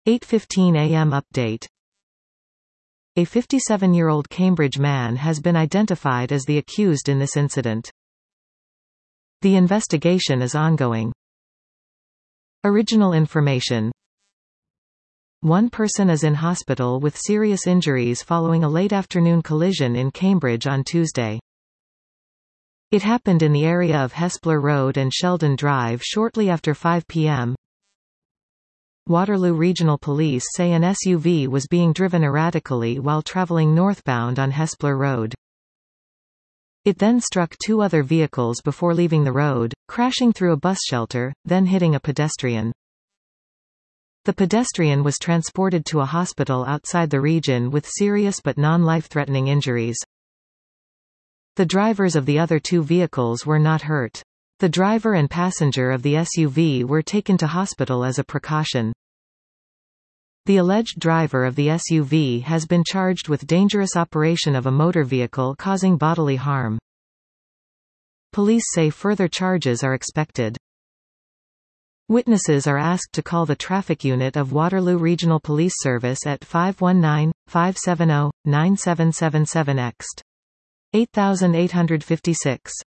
8:15 a.m. update. A 57-year-old Cambridge man has been identified as the accused in this incident. The investigation is ongoing. Original information. One person is in hospital with serious injuries following a late afternoon collision in Cambridge on Tuesday. It happened in the area of Hespeler Road and Sheldon Drive shortly after 5 p.m. Waterloo Regional Police say an SUV was being driven erratically while travelling northbound on Hespeler Road. It then struck two other vehicles before leaving the road, crashing through a bus shelter, then hitting a pedestrian. The pedestrian was transported to a hospital outside the region with serious but non-life-threatening injuries. The drivers of the other two vehicles were not hurt. The driver and passenger of the SUV were taken to hospital as a precaution. The alleged driver of the SUV has been charged with dangerous operation of a motor vehicle causing bodily harm. Police say further charges are expected. Witnesses are asked to call the traffic unit of Waterloo Regional Police Service at 519-570-9777 ext. 8856.